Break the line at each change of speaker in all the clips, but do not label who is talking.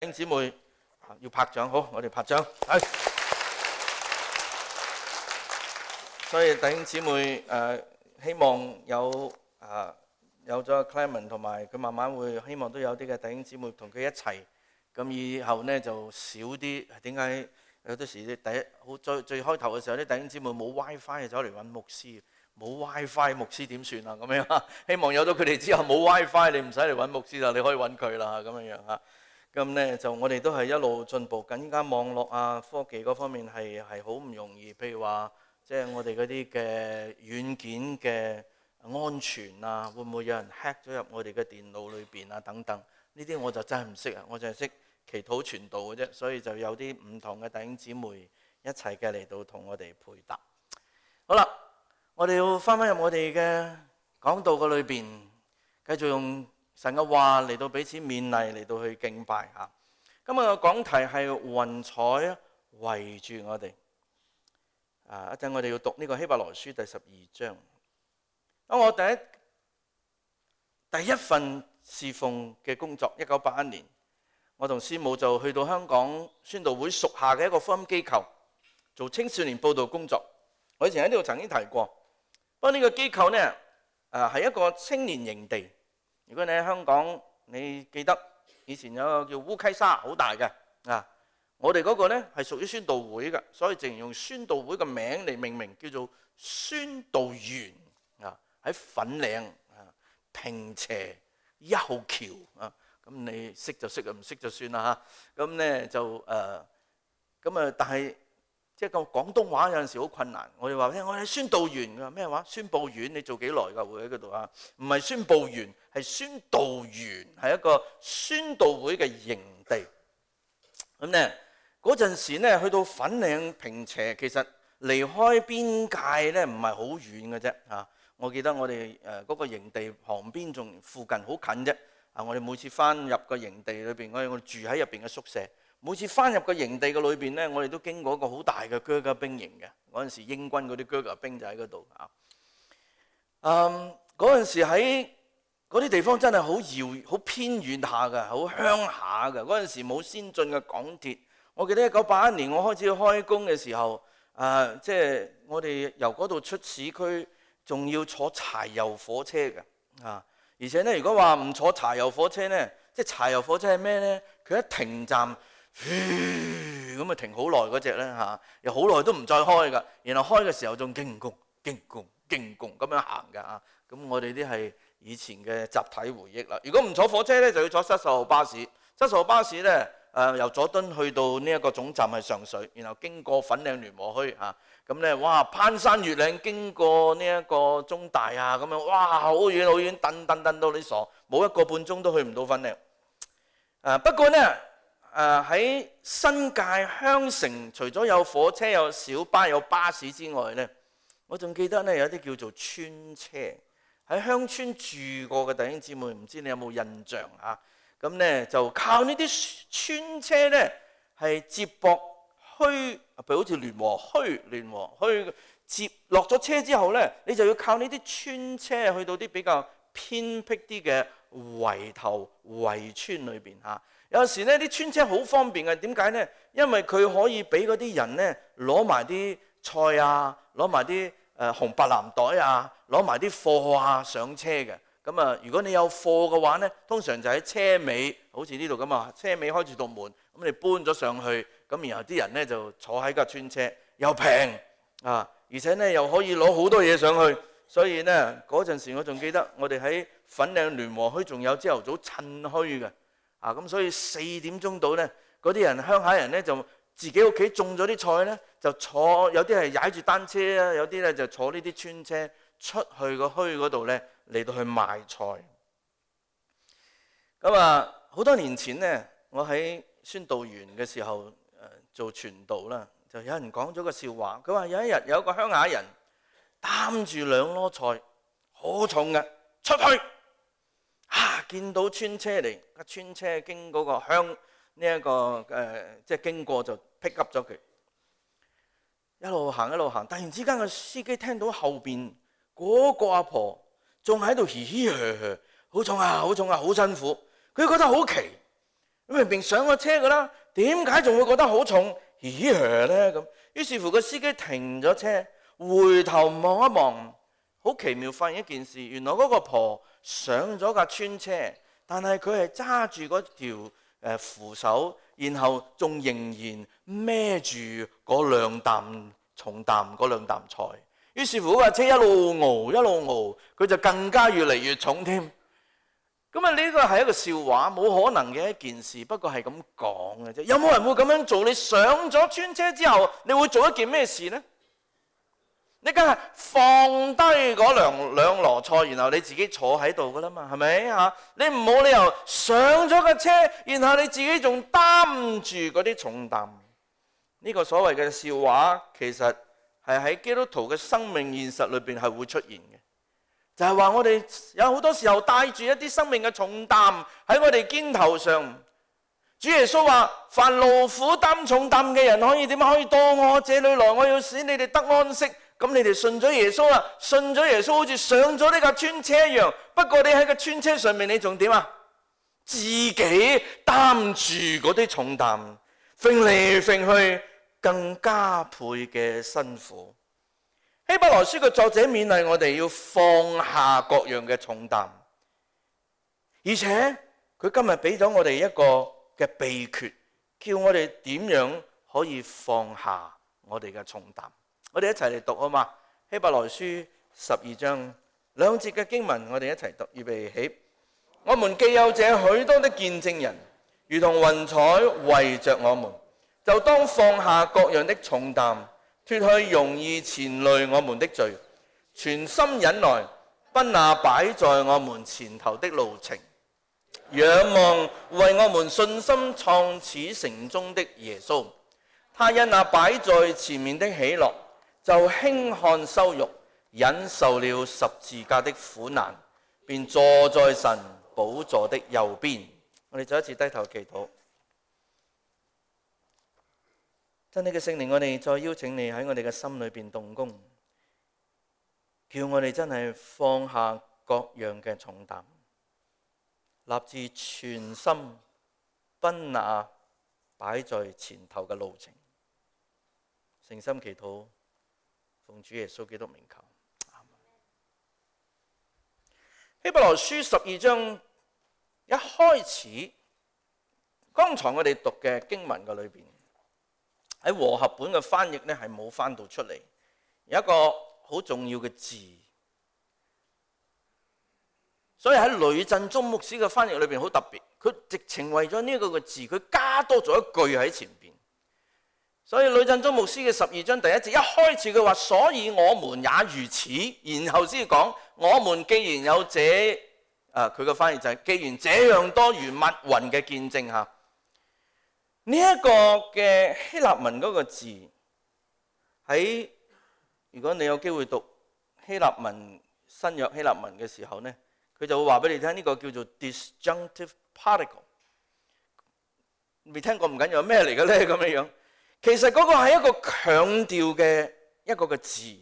兄姊妹要拍掌，好，我哋拍掌。係。所以弟兄姊妹希望有咗 Clement 同埋佢慢慢會希望都有啲嘅弟兄姊妹同佢一齊，咁以後呢就少啲。點解有啲時最開頭嘅時候啲弟兄姊妹冇 WiFi 走嚟揾牧師，冇 WiFi 牧師點算啊？咁樣希望有咗佢哋之後冇 WiFi， 你唔使嚟揾牧師啦，你可以揾佢啦咁樣嚇。咁呢就我哋都係一路進步緊，而家網絡啊科技嗰方面係好唔容易，譬如話即係我哋嗰啲嘅軟件嘅安全啊，會唔會有人 hack 咗入我哋嘅電腦裏邊啊等等，呢啲我就真係唔識啊，我就係識祈禱傳道嘅啫，所以就有啲唔同嘅弟兄姊妹一齊嘅嚟到同我哋配搭。好啦，我哋要翻入我哋嘅講道嘅裏邊，繼續用神嘅話嚟到彼此勉勵，嚟到去敬拜嚇。今日嘅講題係雲彩圍住我哋。一陣我哋要讀呢個希伯來書第12章。我第一份侍奉嘅工作，1981年，我同師母就去到香港宣道會屬下嘅一個福音機構做青少年報道工作。我以前喺呢度曾經提過，不過呢個機構呢係一個青年營地。如果你喺香港，你記得以前有個叫烏溪沙，好大嘅啊。我哋嗰個呢係屬於宣道會嘅，所以淨用宣道會嘅名嚟命名，叫做宣道園啊。喺粉嶺坪輋1號橋啊，咁你識就識啊，唔識就算啦嚇。咁呢就但係即係個廣東話有陣時好困難。我哋話我哋宣道園，佢話咩話？宣佈院你做幾耐㗎？會喺嗰度啊？唔係宣佈員，係宣道園，係一個宣道會嘅營地。咁呢嗰陣時呢，去到粉嶺坪輋，其實離開邊界呢唔係好遠嘅啫嚇。我記得我哋嗰個營地旁邊仲附近好近啫。我哋每次翻入個營地裏邊，我哋住喺入邊嘅宿舍。每次翻入個營地嘅裏邊呢，我哋都經過一個好大嘅啹喀兵營嘅。嗰陣時英軍嗰啲啹喀兵就喺嗰度啊。嗰陣時喺嗰啲地方真係好偏遠下㗎，好鄉下㗎。嗰陣時冇先進嘅港鐵。我記得1981年我開始開工嘅時候，即係我哋由嗰度出市區，仲要坐柴油火車嘅啊！而且呢，如果話唔坐柴油火車呢，即係柴油火車係咩呢？佢一停站，咁啊停好耐嗰隻呢嚇，又好耐都唔再開㗎。然後開嘅時候仲驚弓咁樣行㗎啊！咁我哋啲係以前嘅集體回憶啦。如果唔坐火車呢，就要坐70號巴士。70號巴士呢，由佐敦去到呢一個總站係上水，然後經過粉嶺聯和墟嚇。咁呢，哇！攀山越嶺，經過呢一個中大啊，咁樣哇，好遠好遠，蹬到你傻，冇1個半鐘都去唔到粉嶺。不過呢，喺新界鄉城，除咗有火車、有小巴、有巴士之外呢，我仲記得呢有啲叫做村車。喺鄉村住過嘅弟兄姊妹，唔知你有冇印象啊？咁呢，就靠呢啲村車呢，係接駁墟，譬如好似聯和墟接落咗車之後呢，你就要靠呢啲村車去到啲比較偏僻啲嘅圍頭圍村裏邊嚇。有時呢啲村車好方便嘅，點解呢？因為佢可以俾嗰啲人呢攞埋啲菜啊，攞埋啲紅白藍袋啊，攞埋啲貨啊上車嘅。咁啊，如果你有貨嘅話呢，通常就喺車尾，好似呢度咁啊，車尾開住道門，咁你搬咗上去，咁然後啲人呢就坐喺架村車，又平啊，而且呢又可以攞好多嘢上去，所以呢嗰陣時我仲記得我哋喺粉嶺聯和墟仲有朝頭早趁墟嘅啊，咁所以4點鐘到呢，嗰啲人鄉下人呢就自己屋企種咗啲菜呢，就坐，有啲係踩住單車啊，有啲呢就坐呢啲村車出去個墟嗰度呢，嚟到去賣菜。咁啊，好多年前呢，我喺宣道園嘅時候做傳道啦，就有人講咗個笑話。佢話有一日有一個鄉下人擔住2籮菜，好重嘅出去，見到村車嚟，個村車經嗰個鄉呢一個即係經過就 pick up 咗佢，一路行一路行。突然之間個司機聽到後邊嗰個阿婆仲喺度嘻嘻呵呵，好重啊好重啊，好辛苦。佢覺得好奇， 明明上咗車噶啦，點解仲會覺得好重？咦咧咁，於是乎個司機停咗車，回頭望一望，好奇妙，發現一件事，原來嗰個婆上咗架村車，但係佢係揸住嗰條扶手，然後仲仍然孭住嗰兩擔重擔嗰兩擔菜。於是乎架車一路熬一路熬，佢就更加越嚟越重添。咁啊，呢個係一個笑話，冇可能嘅一件事，不過係咁講嘅啫。有冇人會咁樣做？你上咗村車之後，你會做一件咩事呢？你梗係放低嗰兩籮菜，然後你自己坐喺度噶啦嘛，係咪啊？你唔冇理由上咗個車，然後你自己仲擔住嗰啲重擔。呢個所謂嘅笑話，其實係喺基督徒嘅生命現實裏邊係會出現嘅。就係話我哋有好多時候帶住一啲生命嘅重擔喺我哋肩頭上。主耶穌話：凡勞苦擔重擔嘅人可以點樣？可以到我這裏來，我要使你哋得安息。咁你哋信咗耶穌啦，信咗耶穌好似上咗呢架村車一樣。不過你喺個村車上面，你仲點啊？自己擔住嗰啲重擔，揈嚟揈去，更加倍嘅辛苦。希伯來書嘅作者勉勵我哋要放下各樣嘅重擔，而且佢今日俾咗我哋一個嘅秘訣，叫我哋點樣可以放下我哋嘅重擔。我哋一齊嚟讀好嘛？希伯來書12章2節嘅經文，我哋一齊讀，預備起。我們既有這許多的見證人，如同雲彩圍着我們，就當放下各樣的重擔，脫去容易纏累我們的罪，全心忍耐，奔那擺在我們前頭的路程，仰望為我們信心創始成終的耶穌。他因那擺在前面的喜樂，就輕看羞辱，忍受了十字架的苦難，便坐在神寶座的右邊。我哋再一次低頭祈禱。真理嘅聖靈，我哋再邀請你喺我哋嘅心裏邊動工，叫我哋真係放下各樣嘅重擔，立志全心奔那擺在前頭嘅路程。誠心祈禱，奉主耶穌基督名求。希伯來書12章一開始，剛才我哋讀嘅經文嘅裏邊，喺和合本嘅翻譯呢係冇翻到出嚟，有一個好重要嘅字，所以喺呂振中牧師嘅翻譯裏邊好特別，佢直情為咗呢個嘅字，佢加多咗一句喺前邊。所以呂振中牧師嘅12章第1節一開始佢話：所以我們也如此，然後先講我們既然有這佢嘅翻譯就係既然這樣多如密雲嘅見證嚇。呢一個嘅希臘文嗰個字喺，如果你有機會讀希臘文新約希臘文嘅時候呢，佢就會話俾你聽，呢個叫做 disjunctive particle。未聽過唔緊要，咩嚟嘅咧咁樣樣？其實嗰個係一個強調嘅一個嘅字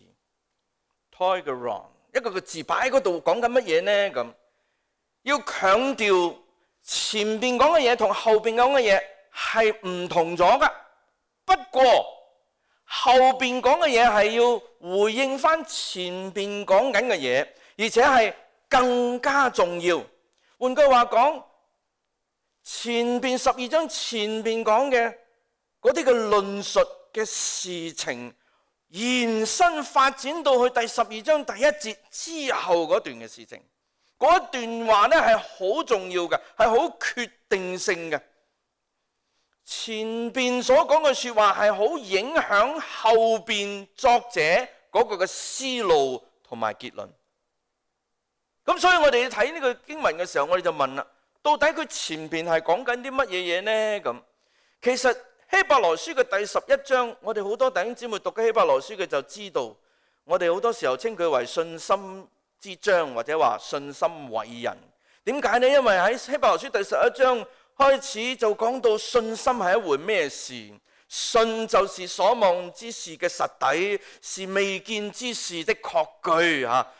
toigeron， 一個嘅字擺喺嗰度講緊乜嘢呢？咁要強調前邊講嘅嘢同後邊講嘅嘢係唔同咗噶。不過後邊講嘅嘢係要回應翻前邊講緊嘅嘢，而且係更加重要。換句話講，前邊12章前邊講嘅嗰啲嘅論述嘅事情，延伸發展到去第12章第1節之後嗰段嘅事情，嗰段話呢係好重要嘅，係好決定性嘅。前邊所講嘅說話係好影響後邊作者嗰個嘅思路同埋結論。咁所以我哋睇呢個經文嘅時候，我哋就問啦，到底佢前邊係講緊啲乜嘢嘢呢？咁其實希伯來書嘅第11章，我哋好多弟兄姊妹讀嘅希伯來書嘅就知道，我哋好多時候稱佢為信心之章，或者話信心偉人。點解呢？因為喺希伯來書第11章開始就講到信心係一回咩事？信就是所望之事嘅實底，是未見之事的確據。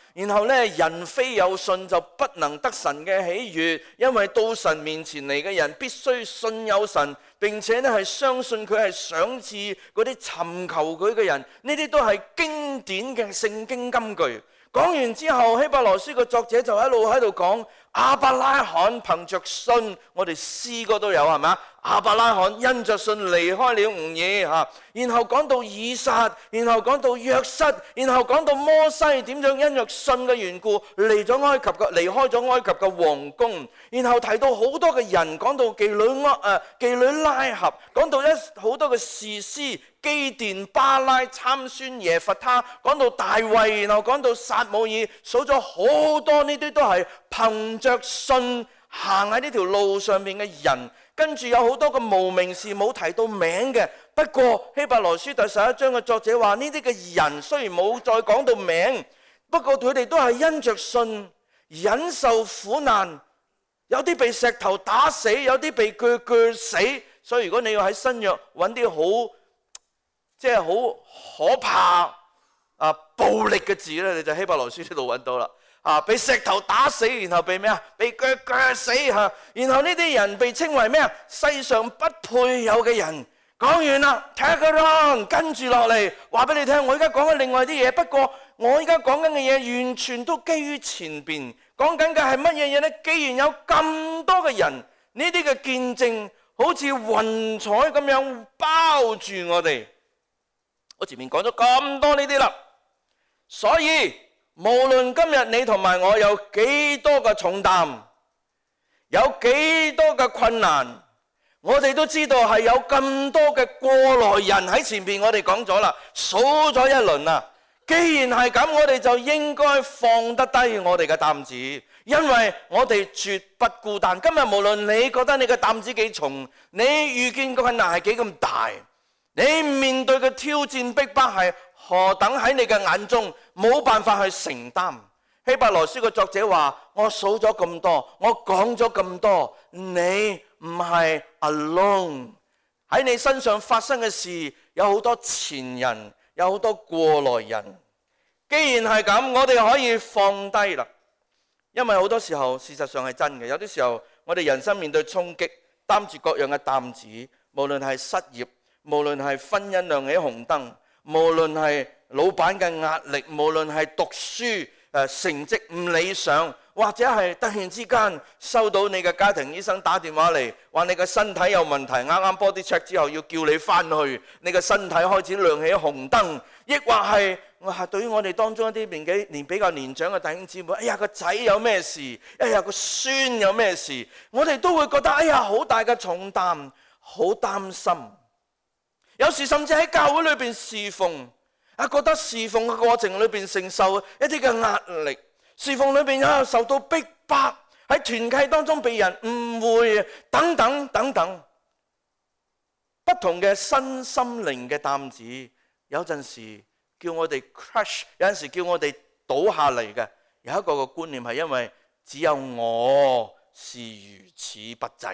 然後呢，人非有信就不能得神嘅喜悅，因為到神面前嚟嘅人必須信有神，並且呢係相信佢係賞賜嗰啲尋求佢嘅人。呢啲都係經典嘅聖經金句。講完之後，希伯來書嘅作者就一路喺度講亞伯拉罕憑着信，我哋詩歌都有係咪？亞伯拉罕因着信離開了吾珥嚇，然後講到以撒，然後講到約瑟，然後講到摩西點樣因着信嘅緣故離開咗埃及嘅皇宮，然後提到好多嘅人，講到妓女拉合，講到好多嘅士師基甸、巴拉、參孫、耶弗他，講到大衛，然後講到撒母耳，數咗好多，呢啲都係憑着信行喺呢條路上面嘅人。跟住有好多個無名氏冇提到名嘅，不過希伯來書第11章嘅作者話呢啲嘅人雖然冇再講到名，不過佢哋都係因着信忍受苦難，有啲被石頭打死，有啲被鋸死。所以如果你要喺新約揾啲好可怕暴力嘅字咧，你就希伯來書呢度揾到啦。被石頭打死，然後被咩啊？被鋸死嚇。然後呢啲人被稱為咩啊？世上不配有嘅人。講完啦 ，tag along， 跟住落嚟話俾你聽，我而家講緊另外啲嘢。不過我而家講緊嘅嘢完全都基於前邊講緊嘅係乜嘢嘢呢？既然有咁多嘅人，呢啲嘅見證好似雲彩咁樣包住我哋。我前面講咗咁多呢啲啦，所以無論今日你同埋我有幾多嘅重擔，有幾多嘅困難，我哋都知道係有咁多嘅過來人喺前邊。我哋講咗啦，數咗一輪啦。既然係咁，我哋就應該放得低我哋嘅擔子，因為我哋絕不孤單。今日無論你覺得你嘅擔子幾重，你遇見嘅困難係幾咁大，你面對嘅挑戰逼迫係何等喺你嘅眼中冇辦法去承擔。希伯來書嘅作者話：我數咗咁多，我講咗咁多，你唔係 alone。喺你身上發生嘅事有好多前人，有好多過來人。既然係咁，我哋可以放低啦。因為好多時候事實上係真嘅，有啲時候我哋人生面對衝擊，擔住各樣嘅擔子，無論係失業，無論係婚姻亮起紅燈，無論係老闆嘅壓力，無論係讀書成績唔理想，或者係突然之間收到你嘅家庭醫生打電話嚟，話你嘅身體有問題，啱啱 body check 之後要叫你翻去，你嘅身體開始亮起紅燈，抑或係對於我哋當中一啲比較年長嘅弟兄姊妹，哎呀個仔有咩事，哎呀個孫有咩事，我哋都會覺得哎呀好大嘅重擔，好擔心。有時甚至喺教會裏邊侍奉，覺得侍奉嘅過程裏邊承受一啲嘅壓力，侍奉裏邊受到逼迫，喺團契當中被人誤會等等等等，不同嘅身心靈嘅擔子，有陣時叫我哋 crush， 有陣時叫我哋倒下嚟嘅。有一個嘅觀念係因為只有我是如此不濟，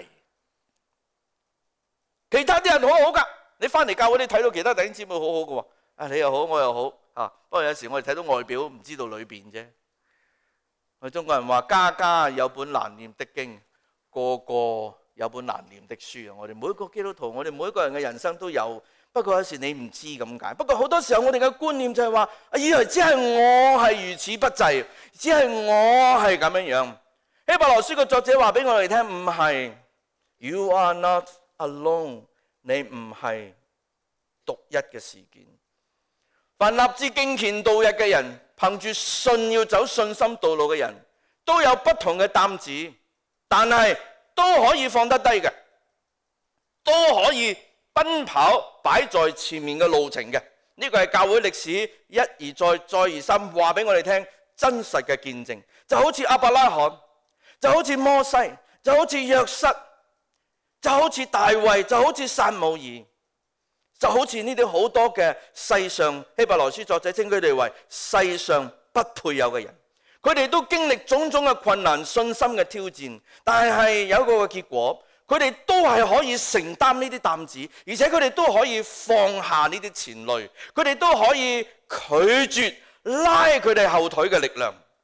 其他啲人好好噶。你翻嚟教會，你睇到其他弟兄姊妹好好嘅喎，你又好，我又好，不過有時我哋睇到外表，唔知道裏邊啫。我哋中國人話家家有本難念的經，個個有本難念的書。我哋每一個基督徒，我哋每一個人嘅人生都有，不過有時你唔知咁解。不過好多時候我哋嘅觀念就係話，以為只係我係如此不濟，只係我係咁樣樣。希伯來書嘅作者話俾我哋聽，唔係 ，You are not alone。你唔係獨一嘅事件。凡立志敬虔度日嘅人，憑住信要走信心道路嘅人，都有不同嘅擔子，但係都可以放得低嘅，都可以奔跑擺在前面嘅路程嘅。呢個係教會歷史一而再再而三話俾我哋聽真實嘅見證。就好似亞伯拉罕，就好似摩西，就好似約瑟，就好似大衛，就好似撒母耳，就好似呢啲好多嘅世上，希伯來書作者稱佢哋為世上不配有嘅人。佢哋都經歷種種嘅困難、信心嘅挑戰，但係有一個嘅結果，佢哋都係可以承擔呢啲擔子，而且佢哋都可以放下呢啲纏累，佢哋都可以拒絕拉佢哋後腿嘅力量。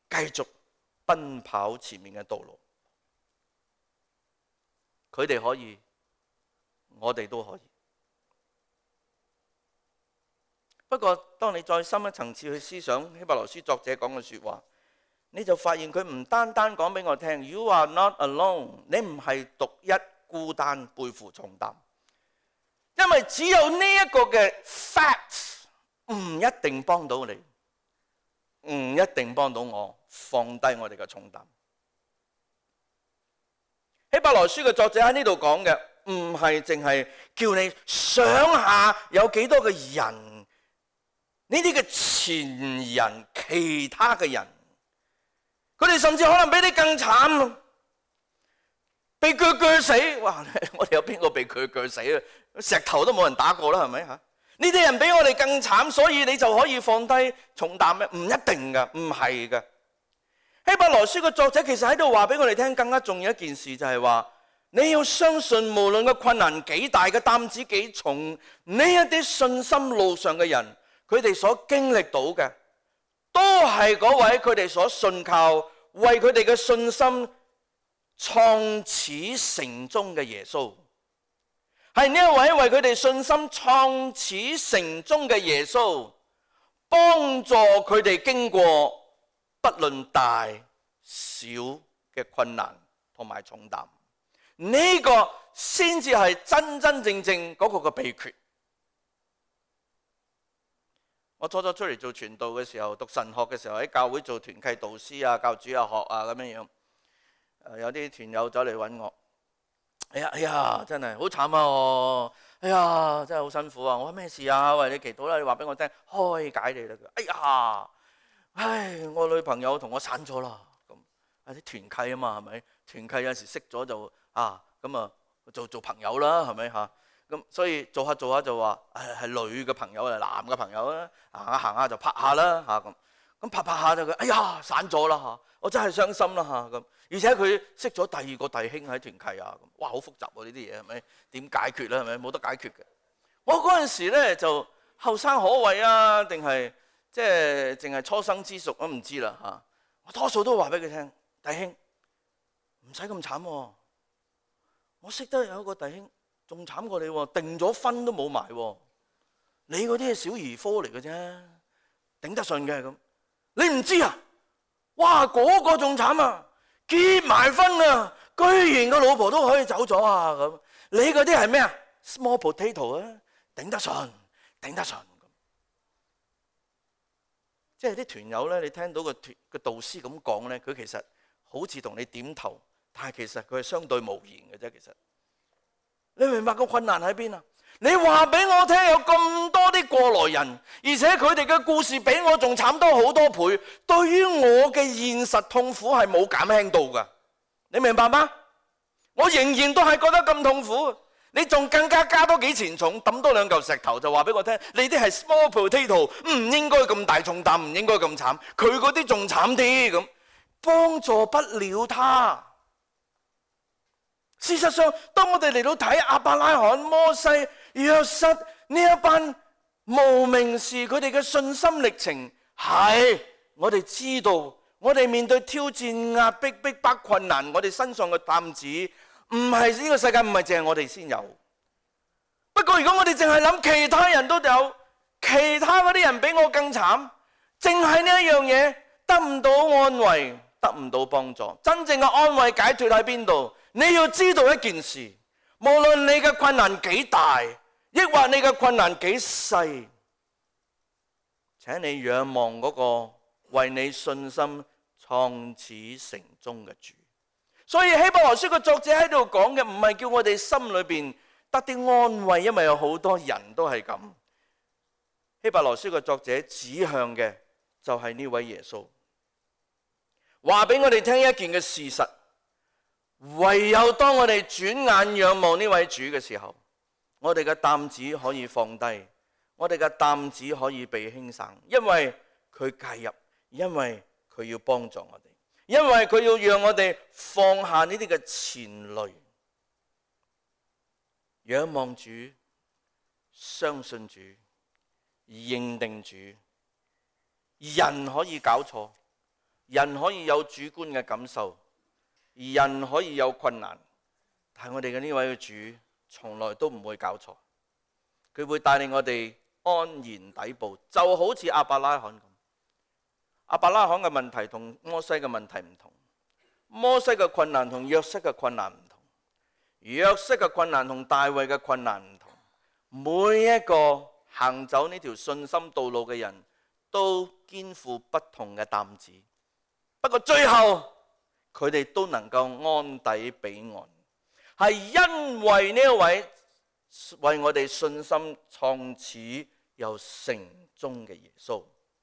繼續奔跑前面嘅道路。佢哋可以，我哋都可以。不過當你再深一層次去思想希伯來書作者講嘅說話，你就發現佢唔單單講俾我聽 You are not alone， 你唔係獨一孤單背負重擔。因為只有呢一個嘅 fact 唔一定幫到你，唔一定幫到我放低我哋嘅重擔。希伯來書嘅作者喺呢度講嘅唔係淨係叫你想下有幾多嘅人，呢啲嘅前人，其他嘅人，佢哋甚至可能比你更慘，被鋸死。哇！我哋有邊個被鋸死啊？石頭都冇人打過啦，係咪吓？呢啲人比我哋更慘，所以你就可以放低重擔咩？唔一定噶，唔係噶。希伯來書嘅作者其實喺度話俾我哋聽，更加重要一件事就係話，你要相信無論個困難幾大，嘅擔子幾重，呢一啲信心路上嘅人，佢哋所經歷到嘅，都係嗰位佢哋所信靠，為佢哋嘅信心創始成終嘅耶穌。係呢一位為佢哋信心創始成終嘅耶穌，幫助佢哋經過不論大小嘅困難同埋重擔，呢個先至係真真正正嗰個嘅秘訣。我初初出嚟做傳道嘅時候，讀神學嘅時候，喺教會做團契導師啊、教主日學啊咁樣樣，有啲團友走嚟揾我，哎呀，真係好慘啊！哎呀，真係好辛苦啊！我話咩事啊？喂，你祈禱啦，你話俾我聽，開解你啦。哎呀！唉，我女朋友同我散咗啦，咁啲團契啊嘛，係咪？團契有時識咗就咁啊做朋友啦，係咪吓？咁所以做下就話係女嘅朋友啊，男嘅朋友啊，行下就拍下啦吓，咁拍下就佢哎呀散咗啦吓，我真係傷心啦吓咁。而且佢識咗第二個弟兄喺團契啊，咁哇好複雜喎呢啲嘢，係咪？點解決咧？係咪？冇得解決嘅。我嗰陣時咧就後生可畏啊，定係？即係淨係初生之犢都唔知啦嚇，我多數都話俾佢聽，弟兄唔使咁慘喎，我識得有一個弟兄仲慘過你喎，定咗婚都冇埋喎，你嗰啲係小兒科嚟嘅啫，頂得順嘅咁，你唔知啊？哇，嗰個仲慘啊，結埋婚啊，居然個老婆都可以走咗啊咁，你嗰啲係咩啊 ？Small potato 啊，頂得順，頂得順。即係啲團友咧，你聽到個導師咁講咧，佢其實好似同你點頭，但係其實佢係相對無言嘅啫。其實你明白個困難喺邊啊？你話俾我聽，有咁多啲過來人，而且佢哋嘅故事比我仲慘多好多倍，對於我嘅現實痛苦係冇減輕到噶。你明白嗎？我仍然都係覺得咁痛苦。你仲更加加多幾錢重，抌多兩嚿石頭就話俾我聽，你啲係 small potato， 唔應該咁大重擔，唔應該咁慘，佢嗰啲仲慘啲咁，幫助不了他。事實上，當我哋嚟到睇亞伯拉罕、摩西、約瑟呢一班無名氏，佢哋嘅信心歷程係我哋知道，我哋面對挑戰、壓迫、逼迫、困難，我哋身上嘅擔子。唔係呢個世界，唔係淨係我哋先有。不過如果我哋淨係諗其他人都有，其他嗰啲人比我更慘，淨係呢一樣嘢得唔到安慰，得唔到幫助。真正嘅安慰解脫喺邊度？你要知道一件事，無論你嘅困難幾大，抑或你嘅困難幾細，請你仰望嗰個為你信心創始成終嘅主。所以希伯來書嘅作者喺度講嘅唔係叫我哋心裏邊得啲安慰，因為有好多人都係咁。希伯來書嘅作者指向嘅就係呢位耶穌，話俾我哋聽一件嘅事實，唯有當我哋轉眼仰望呢位主嘅時候，我哋嘅擔子可以放低，我哋嘅擔子可以被輕省，因為佢介入，因為佢要幫助我哋。因為佢要讓我哋放下呢啲嘅纏累，仰望主，相信主，認定主。人可以搞錯， 人可以有主觀嘅感受，而人可以有困難，但係我哋嘅呢位嘅主從來都唔會搞錯，佢會帶領我哋安然抵步，就好似亞伯拉罕咁。亞伯拉罕嘅問題同摩西嘅問題唔同，摩西嘅困難同約瑟嘅困難唔同，約瑟嘅困難同大衛嘅困難唔同。每一個行走呢條信心道路嘅人都肩負不同嘅擔子，不過最後佢哋都能夠安抵彼岸，係因為呢一位為我哋信心創始又成終嘅耶穌。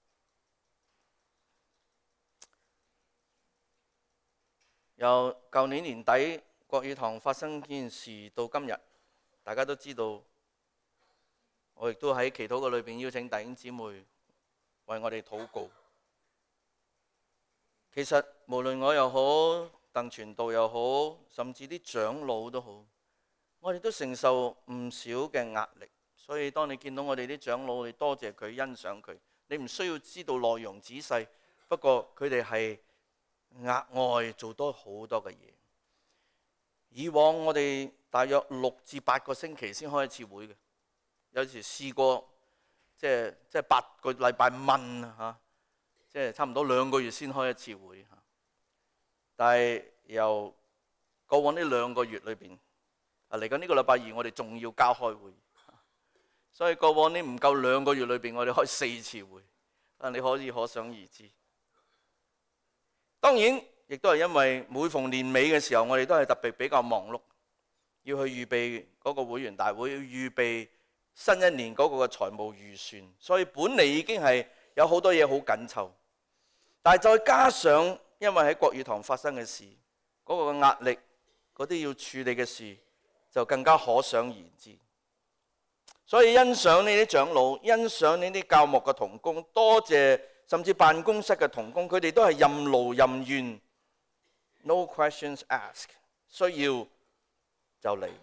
由舊年年底國語堂發生件事到今日，大家都知道，我亦都喺祈禱嘅裏邊邀請弟兄姊妹為我哋禱告。其實無論我又好，鄧傳道又好，甚至啲長老都好，我哋都承受唔少嘅壓力。所以當你見到我哋啲長老，你多謝佢，欣賞佢。你唔需要知道內容仔細，不過佢哋係額外做多好多嘅嘢。以往我哋大約6至8個星期先開一次會嘅，有時試過即係8個禮拜問嚇，即係差唔多2個月先開一次會嚇。但係由過往呢2個月裏邊，嚟緊呢個禮拜二我哋仲要加開會，所以過往呢唔夠2個月裏邊，我哋開4次會。你可想而知。當然，亦都係因為每逢年尾嘅時候，我哋都係特別比較忙碌，要去預備嗰個會員大會，要預備新一年嗰個嘅財務預算，所以本嚟已經係有好多嘢好緊湊。但係再加上因為喺國語堂發生嘅事，嗰個嘅壓力，嗰啲要處理嘅事，就更加可想而知。所以欣賞呢啲長老，欣賞呢啲教牧嘅同工，多謝。甚至辦公室嘅同工，佢哋都係任勞任怨 ，no questions asked， 需要就嚟。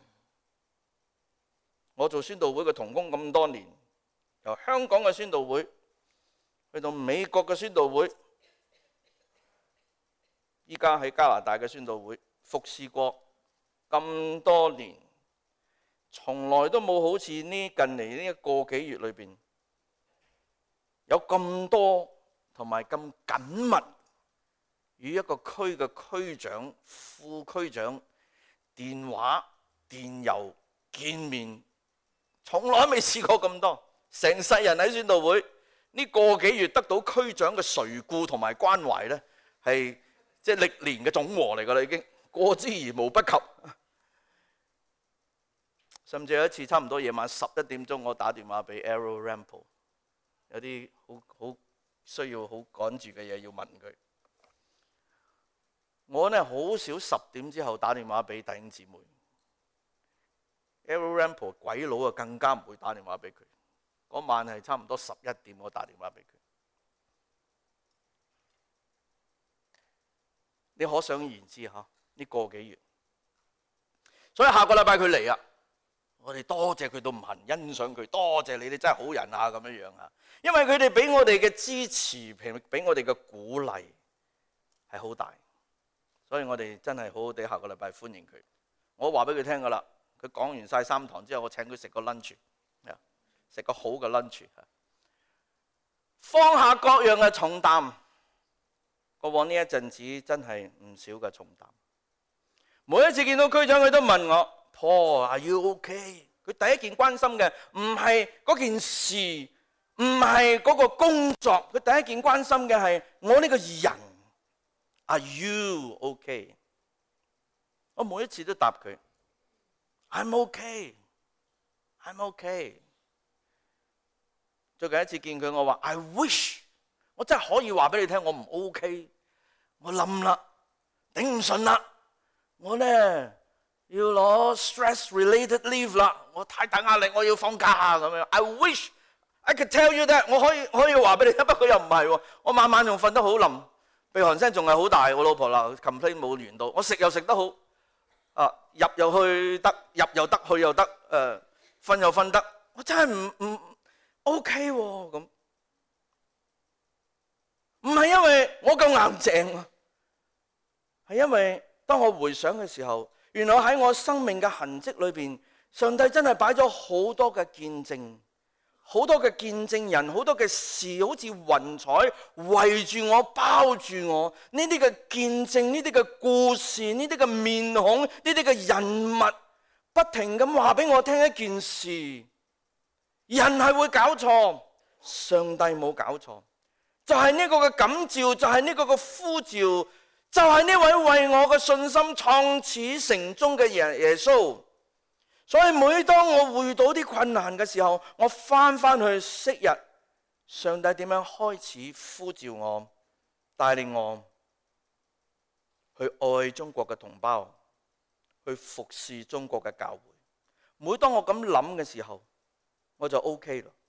我做宣道會嘅同工咁多年，由香港嘅宣道會去到美國嘅宣道會，依家喺加拿大嘅宣道會服侍過咁多年，從來都冇好似呢近嚟呢一個幾月裏邊有咁多同埋咁緊密與一個區嘅區長、副區長電話、電郵見面，從來未試過咁多。成世人喺宣道會呢個幾月得到區長嘅垂顧同埋關懷咧，係即係歷年嘅總和嚟㗎啦，已經過之而無不及。甚至有一次差唔多夜晚11點鐘，我打電話俾 Errol Rample， 有啲好需要好趕住嘅嘢要問佢。我呢好少10點之後打電話俾弟兄姊妹。Errol Rample 鬼佬啊，更加唔會打電話俾佢。嗰晚係差唔多11點，我打電話俾佢。你可想而知嚇，呢個幾月。所以下個禮拜佢嚟啊！我哋多謝佢到唔行，欣賞佢，多謝你哋真係好人啊咁樣樣啊！因為佢哋俾我哋嘅支持，俾我哋嘅鼓勵係好大，所以我哋真係好好地下個禮拜歡迎佢。我話俾佢聽噶啦，佢講完晒3堂之後，我請佢食個 lunch， 食個好嘅 lunch， 放下各樣嘅重擔。過往呢一陣子真係唔少嘅重擔。每一次見到區長，佢都問我。Paul, are you okay？ 佢第一件關心嘅唔係嗰件事，唔係嗰個工作，佢第一件關心嘅係我呢個人。Are you okay？ 我每一次都答佢 I'm okay， I'm okay。 最近一次見佢，我話 I wish， 我真係可以話俾你聽，我唔 OK， 我冧啦，頂唔順啦，我呢要攞 stress-related leave 啦，我太大壓力，我要放假咁樣。I wish I could tell you that， 我可以話俾你聽，不過又唔係喎。我晚晚仲瞓得好冧，鼻鼾聲仲係好大。我老婆鬧 complain 冇完到，我食又食得好，入又去得，入又得，去又得，瞓又瞓得，我真係唔 OK 喎咁。 唔係因為我夠硬淨啊，係因為當我回想嘅時候，原來喺我生命嘅痕跡裏邊，上帝真係擺咗好多嘅見證，好多嘅見證人，好多嘅事，好似雲彩圍住我，包住我。呢啲嘅見證，呢啲嘅故事，呢啲嘅面孔，呢啲嘅人物，不停咁話俾我聽一件事：人係會搞錯，上帝冇搞錯。就係呢個嘅感召，就係呢個嘅呼召，就係呢位為我嘅信心創始成終嘅耶穌。所以每當我遇到啲困難嘅時候，我翻去昔日上帝點樣開始呼召我，帶領我去愛中國嘅同胞，去服侍中國嘅教會。每當我咁諗嘅時候，我就 OK 啦。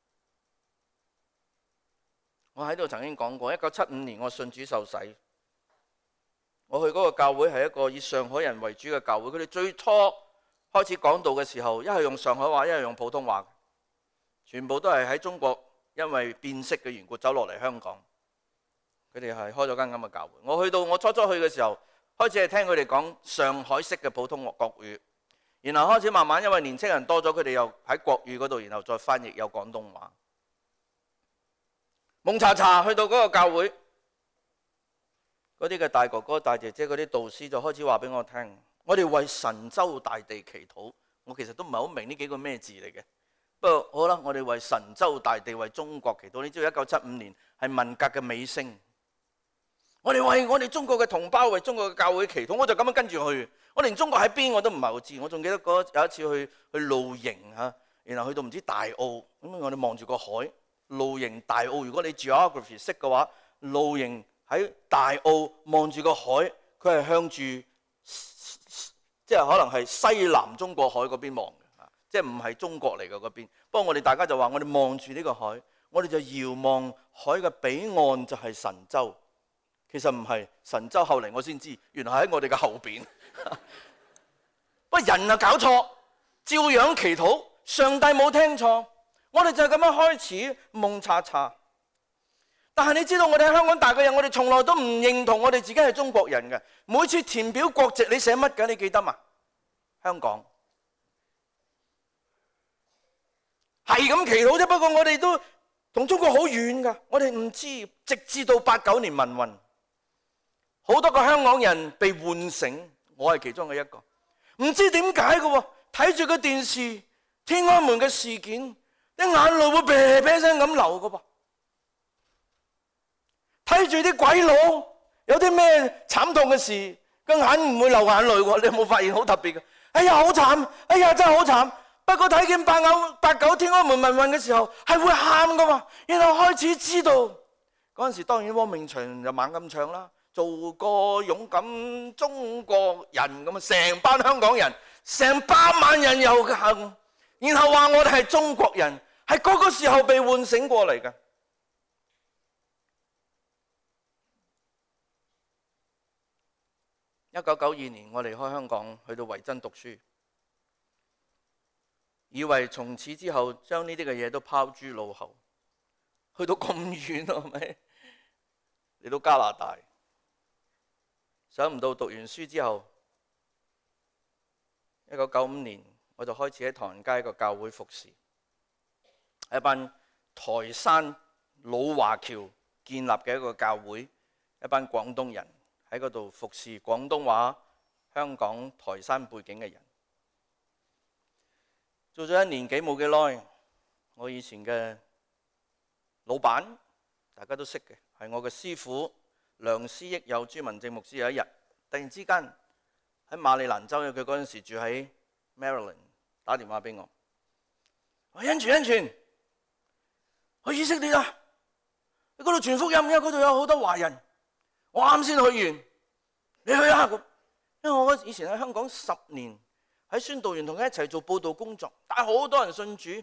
我喺度曾經講過，1975年我信主受洗，我去嗰個教會係一個以上海人為主嘅教會。佢哋最初開始講道嘅時候，一係用上海話，一係用普通話，全部都係喺中國因為變色嘅緣故走落嚟香港。佢哋係開咗間咁嘅教會。我初初去嘅時候，開始係聽佢哋講上海式嘅普通國語，然後開始慢慢因為年青人多咗，佢哋又喺國語嗰度，然後再翻譯有廣東話。蒙查查去到嗰個教會，嗰啲嘅大哥哥大姐姐，嗰啲導師就開始話俾我聽，我哋為神州大地祈禱。我其實都唔係好明呢幾個咩字嚟嘅，不過好啦，我哋為神州大地，為中國祈禱。你知道1975年係文革嘅尾聲，我哋為我哋中國嘅同胞，為中國嘅教會祈禱。我就咁樣跟住去，我連中國喺邊我都唔係好知。我仲記得有一次去露營嚇，然後去到唔知大澳，咁我哋望住個海。露營大澳，如果你 geography 識嘅話，露營喺大澳望住個海，佢係向住即係可能係西南中國海嗰邊望嘅，即係唔係中國嚟嘅嗰邊。不過我哋大家就話，我哋望住呢個海，我哋就遙望海嘅彼岸就係神州。其實唔係神州，後嚟我先知，原來喺我哋嘅後邊。不過人啊搞錯，照樣祈禱，上帝冇聽錯。我哋就係咁樣開始蒙查查，但係你知道我哋喺香港大嘅人，我哋從來都唔認同我哋自己係中國人嘅。每次填表國籍，你寫乜嘅？你記得嘛？香港係咁祈禱啫。不過我哋都同中國好遠噶，我哋唔知，直至到89年民運，好多個香港人被喚醒，我係其中嘅一個。唔知點解嘅喎，睇住個電視天安門嘅事件。啲眼淚會啤啤聲咁流噶噃，睇住啲鬼佬有啲咩慘痛嘅事，個眼唔會流眼淚喎。你有冇發現好特別嘅？哎呀，好慘！哎呀，真係好慘！不過睇見89天安門民運嘅時候，係會喊噶嘛。然後開始知道嗰陣時，當然汪明荃就猛咁唱啦，做個勇敢中國人咁啊，成班香港人，成100萬人遊行，然後話我哋係中國人。係嗰個時候被喚醒過嚟嘅。1992年，我離開香港，去到維珍讀書，以為從此之後將呢啲嘅嘢都拋諸腦後。去到咁遠係咪？嚟到加拿大，想唔到讀完書之後，1995年我就開始喺唐人街個教會服侍。一班台山老華僑建立嘅一個教會，一班廣東人喺嗰度服侍廣東話、香港、台山背景嘅人。做咗1年幾冇幾耐，我以前嘅老闆，大家都識嘅，係我嘅師傅良師益友朱文正牧師。有一日突然之間喺馬里蘭州，佢嗰陣時住喺 Maryland， 打電話俾我，恩全。去以色列啦！你嗰度傳福音，因為嗰度有好多華人。我啱先去完，你去啊！因為我以前喺香港10年，喺宣道員同佢一齊做佈道工作，帶好多人信主。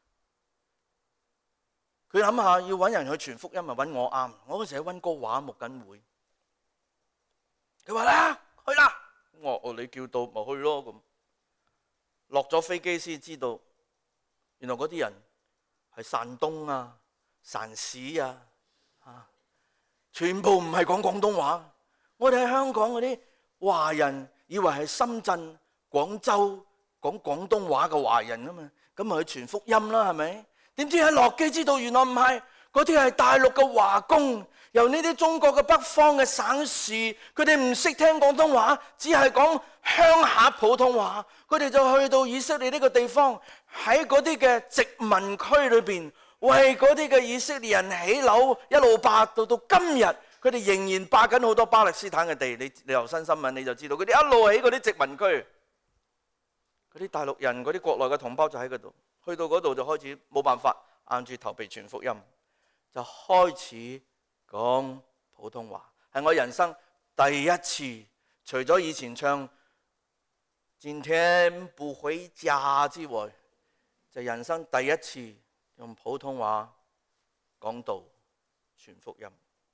佢諗下要揾人去傳福音，咪揾我啱。我嗰時喺溫哥華牧緊會。佢話啦，去啦！我話你叫到咪去咯咁。落咗飛機先知道，原來嗰啲人係山東啊、山西啊， 全部唔係講廣東話。我哋喺香港嗰啲華人以為係深圳、廣州講廣東話嘅華人啊嘛，咁咪去傳福音啦，係咪？點知喺洛基知道原來唔係，嗰啲係大陸嘅華工，由呢啲中國嘅北方嘅省市，佢哋唔識聽廣東話，只係講鄉下普通話，佢哋就去到以色列呢個地方，喺嗰啲嘅殖民區裏邊，為嗰啲嘅以色列人起樓，一路霸到今日，佢哋仍然霸緊好多巴勒斯坦嘅地。你留新新聞你就知道，佢哋一路喺嗰啲殖民區，嗰啲大陸人、嗰啲國內嘅同胞就喺嗰度，去到嗰度就開始冇辦法，硬住頭皮傳福音，就開始講普通話。係我人生第一次，除咗以前唱今天不回家之外，就人生第一次用普通話講道傳福音。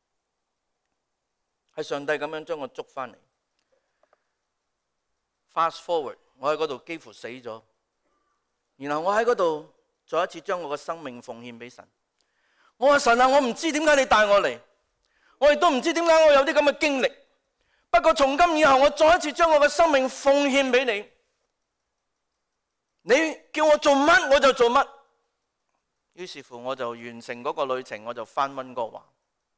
係上帝咁樣將我捉翻嚟。Fast forward， 我喺嗰度幾乎死咗，然後我喺嗰度再一次將我嘅生命奉獻俾神。我話神啊，我唔知點解你帶我嚟，我亦都唔知點解我有啲咁嘅經歷。不過從今以後，我再一次將我嘅生命奉獻俾你。你叫我做乜我就做乜。於是乎，我就完成嗰個旅程，我就翻溫哥華。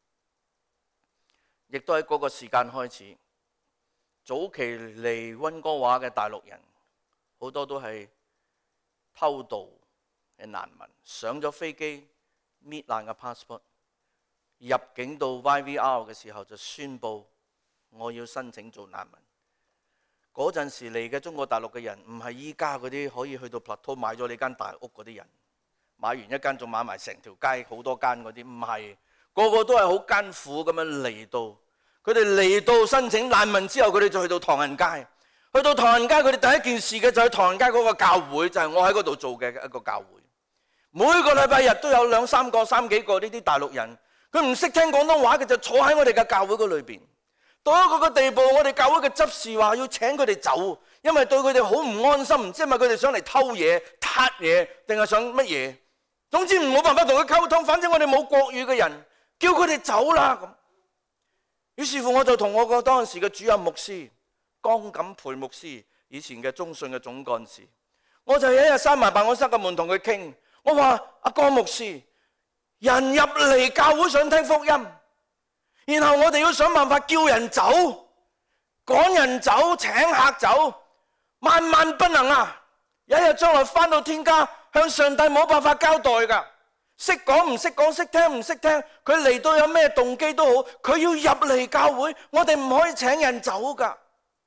亦都喺嗰個時間開始，早期嚟溫哥華嘅大陸人，好多都係偷渡嘅難民，上咗飛機搣爛嘅 passport， 入境到 YVR 嘅時候就宣布我要申請做難民。嗰陣時嚟嘅中國大陸嘅人，唔係依家嗰啲可以去到 Plateau 買咗你間大屋嗰啲人，買完一間仲買埋成條街好多間嗰啲，唔係，個個都係好艱苦咁樣嚟到。佢哋嚟到申請難民之後，佢哋就去到唐人街。去到唐人街，佢哋第一件事嘅就係唐人街嗰個教會，就係我喺嗰度做嘅一個教會。每個禮拜日都有三幾個呢啲大陸人，佢唔識聽廣東話嘅，就坐喺我哋嘅教會嗰裏邊。到一個地步，我哋教會嘅執事話要請佢哋走，因為對佢哋好唔安心，唔知係咪佢哋想嚟偷嘢、撻嘢，定係想乜嘢？總之冇辦法同佢溝通，反正我哋冇國語嘅人，叫佢哋走啦咁。於是乎，我就同我個當時嘅主任牧師江錦培牧師，以前嘅中信嘅總幹事，我就一日閂埋辦公室嘅門同佢傾。我話阿江牧師，人入嚟教會想聽福音，然後我哋要想辦法叫人走、趕人走、請客走，萬萬不能啊！有一日將來返到天家，向上帝冇辦法交代㗎。識講唔識講，識聽唔識聽，佢嚟到有咩動機都好，佢要入嚟教會，我哋唔可以請人走噶。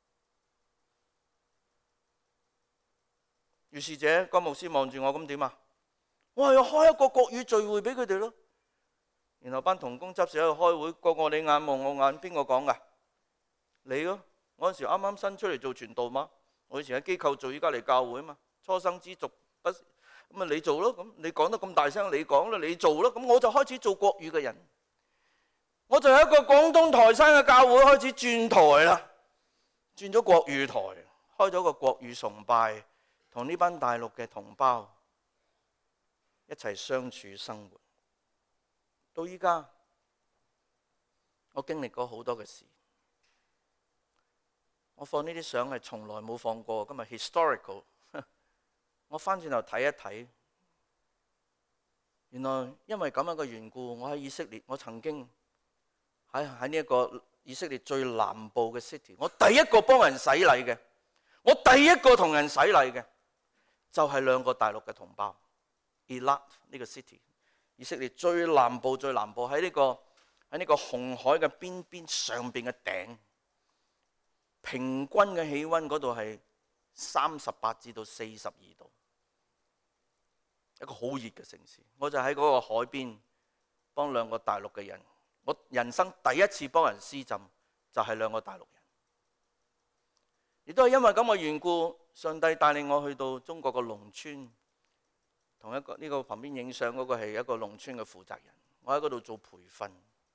於是者江牧師望住我，咁點啊？我話要開一個國語聚會俾佢哋咯。然後班同工執事喺度開會，個個你眼望我眼，邊個講噶？你咯，我嗰時啱啱新出嚟做傳道嘛，我以前喺機構做，依家嚟教會嘛，初生之犢不。咁你做咯，咁你講得咁大聲，你講啦，你做咯，咁我就開始做國語嘅人。我就喺一個廣東台山嘅教會開始轉台啦，轉咗國語台，開咗個國語崇拜，同呢班大陸嘅同胞一齊相處生活。到依家，我經歷過好多嘅事。我放呢啲相係從來冇放過，今日 historical。我翻轉頭睇一睇，原來因為咁樣嘅緣故，我喺以色列，我曾經喺呢一個以色列最南部嘅 city， 我第一個幫人洗禮嘅，我第一個同人洗禮嘅，就係兩個大陸嘅同胞。Eilat 呢個 city， 以色列最南部喺呢個紅海嘅邊上邊嘅頂，平均嘅氣溫嗰度係38至到42度。一個好熱嘅城市，我就喺嗰個海邊幫兩個大陸嘅人。我人生第一次幫人施浸，就係兩個大陸人。亦都係因為咁嘅緣故，上帝帶領我去到中國嘅農村，同一個呢個旁邊影相嗰個係一個農村嘅負責人。我喺嗰度做培訓，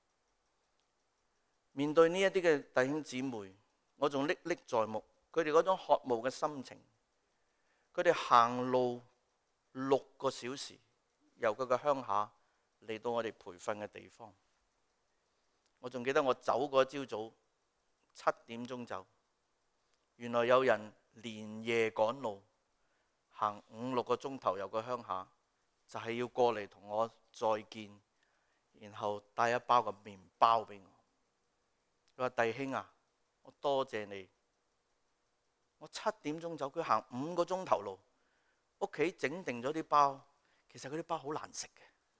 面對呢一啲嘅弟兄姊妹，我仲歷歷在目。佢哋嗰種渴慕嘅心情，佢哋行路6個小時，由佢嘅鄉下嚟到我哋培訓嘅地方。 我仲記得我走嗰朝早7點鐘走，原來有人連夜趕路，行5、6個鐘頭由個鄉下，就係要過嚟同我再見，然後帶一包嘅麵包俾我。佢話：弟兄啊，我多謝你。我7點鐘走，佢行5個鐘頭路，屋企整定咗啲包，其實嗰啲包好難食嘅，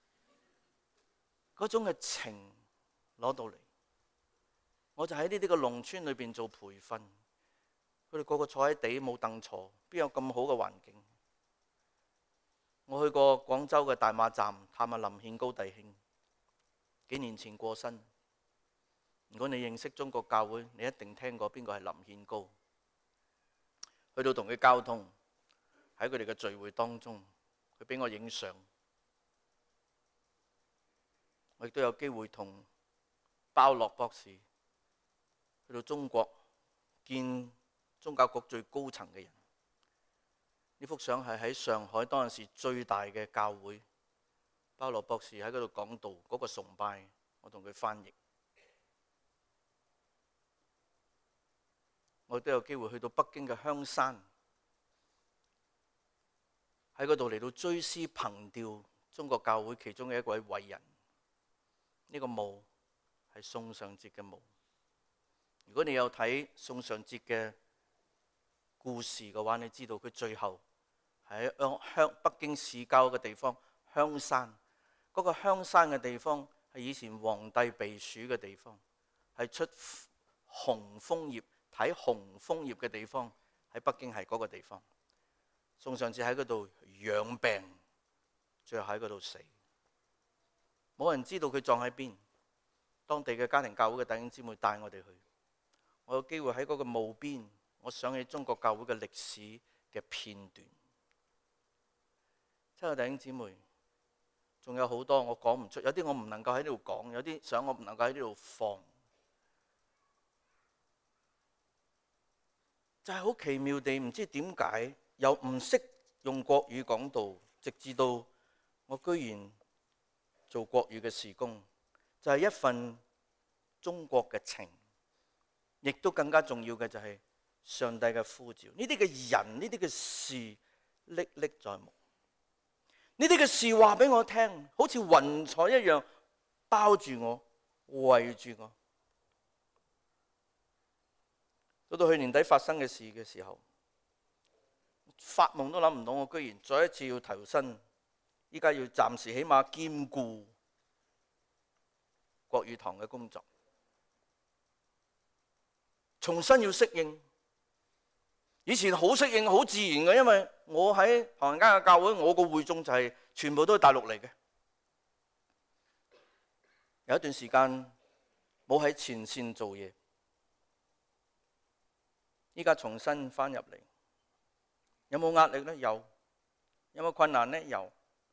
嗰種嘅情攞到嚟。我就喺呢啲嘅農村裏邊做培訓，佢哋個個坐喺地冇凳坐，邊有咁好嘅環境？我去過廣州嘅大馬站探下林獻高弟兄，幾年前過身。如果你認識中國教會，你一定聽過邊個係林獻高。去到同佢交通，喺佢哋嘅聚會當中，佢俾我影相。我亦都有機會同鮑樂博士去到中國見宗教局最高層嘅人。呢幅相係喺上海當陣時最大嘅教會，鮑樂博士喺嗰度講道，嗰個崇拜我同佢翻譯。我都有機會去到北京嘅香山，喺嗰度嚟到追思憑弔中國教會其中嘅一位偉人。呢個墓係宋尚節嘅墓。如果你有睇宋尚節嘅故事嘅話，你知道佢最後喺北京市郊嘅地方香山。嗰個香山嘅地方係以前皇帝避暑嘅地方，係出紅楓葉睇紅楓葉嘅地方，喺北京係嗰個地方。宋尚節喺嗰度養病，最後喺嗰度死，冇人知道佢葬喺邊。當地嘅家庭教會嘅弟兄姊妹帶我哋去，我有機會喺嗰個墓邊，我想起中國教會嘅歷史嘅片段。親愛的弟兄姊妹，仲有好多我講唔出，有啲我唔能夠喺呢度講，有啲相我唔能夠喺呢度放。就係好奇妙地，唔知點解又唔識用國語講道，直至到我居然做國語嘅事工，就係一份中國嘅情，亦都更加重要嘅就係上帝嘅呼召。呢啲嘅人，呢啲嘅事歷歷在目。呢啲嘅事話俾我聽，好似雲彩一樣包住我，圍住我。到去年底發生嘅事嘅時候，發夢都諗唔到，我居然再一次要投身，依家要暫時起碼兼顧國語堂嘅工作，重新要適應。以前好適應好自然嘅，因為我喺唐人街嘅教會，我個會眾就係全部都係大陸嚟嘅。有一段時間冇喺前線做嘢，依家重新翻入嚟，有冇壓力呢？有。有冇困難呢？有。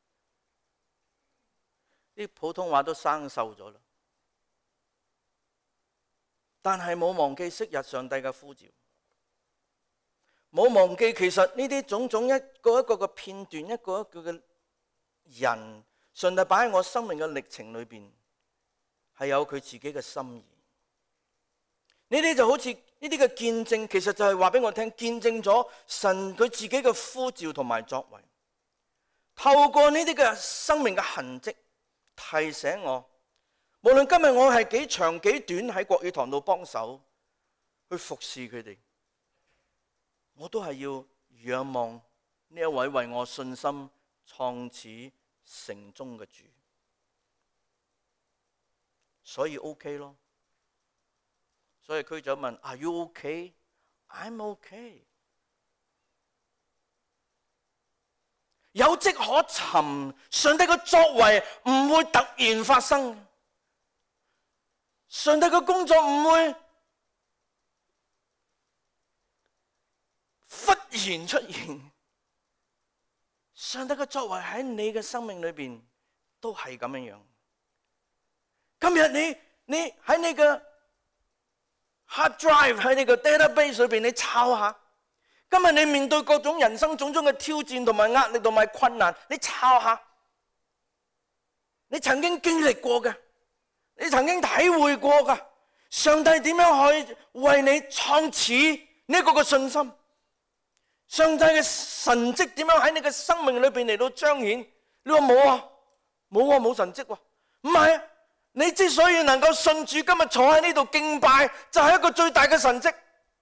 啲普通話都生鏽咗啦，但係冇忘記昔日上帝嘅呼召，冇忘記其實呢啲種種一個一個嘅片段，一個一個嘅人，上帝擺喺我生命嘅歷程裏邊，係有佢自己嘅心意。呢啲就好似呢啲嘅見證，其實就係話俾我聽，見證咗神佢自己嘅呼召同埋作為。透過呢啲嘅生命嘅痕跡，提醒我，無論今日我係幾長幾短喺國語堂度幫手去服侍佢哋，我都係要仰望呢一位為我信心創始成終嘅主。所以 OK 咯。所以區長問 Are you okay? I'm okay。 有跡可尋，上帝嘅作為唔會突然發生，上帝嘅工作唔會忽然出現，上帝嘅作為喺你嘅生命裏邊都係咁樣樣。今日你喺你嘅hard drive 喺你個 database 裏邊，你抄下。今日你面對各種人生種種嘅挑戰同埋壓力同埋困難，你抄下。你曾經經歷過嘅， 你曾經體會過噶，上帝點樣可以為你創始呢個嘅信心？上帝嘅神蹟點樣喺你嘅生命裏邊嚟到彰顯？你話冇啊，冇啊，冇神蹟喎。唔係啊，你之所以能夠信主，今日坐喺呢度敬拜，就係一個最大嘅神蹟。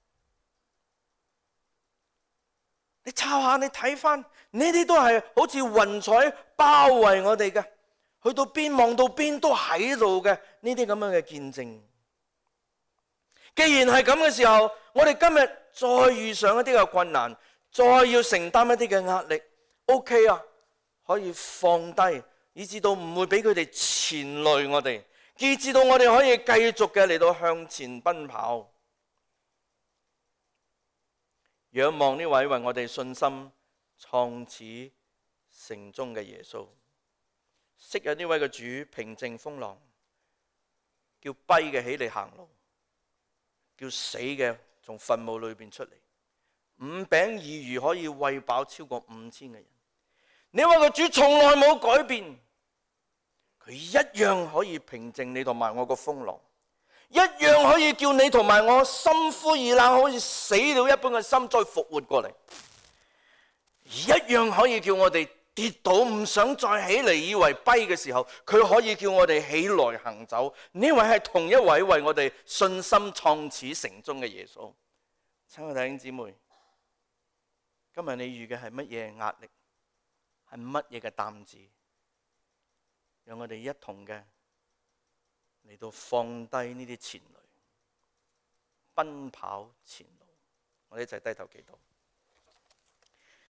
你抄下，你睇翻呢啲都係好似雲彩包圍我哋嘅，去到邊望到邊都喺度嘅呢啲咁樣嘅見證。既然係咁嘅時候，我哋今日再遇上一啲嘅困難，再要承擔一啲嘅壓力 ，OK 啊，可以放低，以至到唔會俾佢哋纏累我哋，以至到我哋可以繼續嘅嚟到向前奔跑。仰望呢位為我哋信心創始成終嘅耶穌，昔日呢位嘅主平靜風浪，叫跛嘅起嚟行路，叫死嘅從墳墓裏邊出嚟，5餅2魚可以餵飽超過5000嘅人。呢位嘅主從來冇改變，佢一樣可以平靜你同埋我個風浪，一樣可以叫你同埋我心灰意冷，好似死了一般嘅心再復活過嚟，一樣可以叫我哋跌倒唔想再起嚟，以為跛嘅時候，佢可以叫我哋起來行走。呢位係同一位為我哋信心創始成終嘅耶穌。親愛弟兄姊妹，今日你遇嘅係乜嘢壓力，係乜嘢嘅擔子？讓我哋一同嘅嚟到放低呢啲纏累，奔跑前路。我哋一齊低頭祈禱。